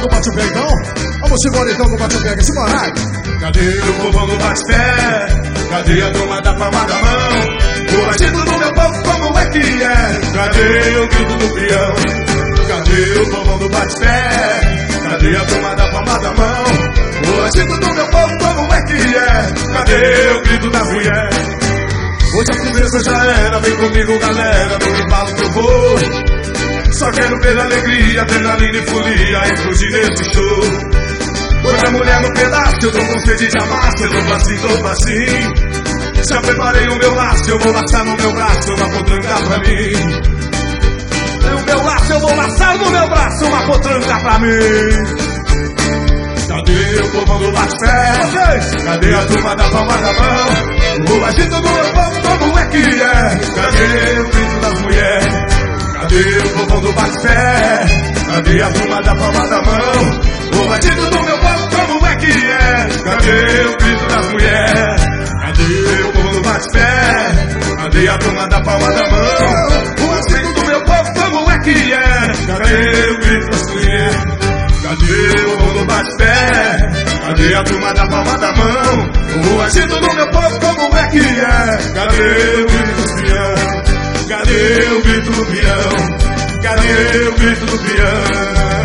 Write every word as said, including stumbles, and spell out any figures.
do bate-pé então? Vamos embora então com o bate-pé, simbora! Cadê o povão do bate-pé? Cadê a turma da palma da mão? O latido do meu povo como é que é? Cadê o grito do peão? Cadê o povão do bate-pé? Cadê a turma da palma da mão? O latido do meu povo como é que é? Cadê o grito da mulher? Hoje a conversa já era, vem comigo galera, no embalo que eu vou. Só quero ver alegria, adrenalina e folia e fugir nesse show. Hoje a mulher no pedaço, eu tô com sede de amasso, eu tô assim, tô assim. Já preparei o meu laço, eu vou laçar no meu braço uma potranca pra mim. O meu laço, eu vou laçar no meu braço uma potranca pra mim. Cadê o povão do bate-pé? Cadê a turma da palma da mão? O agito do meu povo como é que é? Cadê o grito das mulheres? Cadê o povão do bate-pé? Cadê a turma da palma da mão? O agito do meu povo como é que é? Cadê o grito das mulheres? Cadê o povo do bate-pé? Cadê a turma da palma da mão? O agito do meu povo como é que é? Cadê o grito das mulheres? Cadê o povo do bate-pé? Cadê a turma da palma da mão? O agito do meu povo como é que é? Cadê o grito do peão? Cadê o grito do peão? Cadê o grito do peão?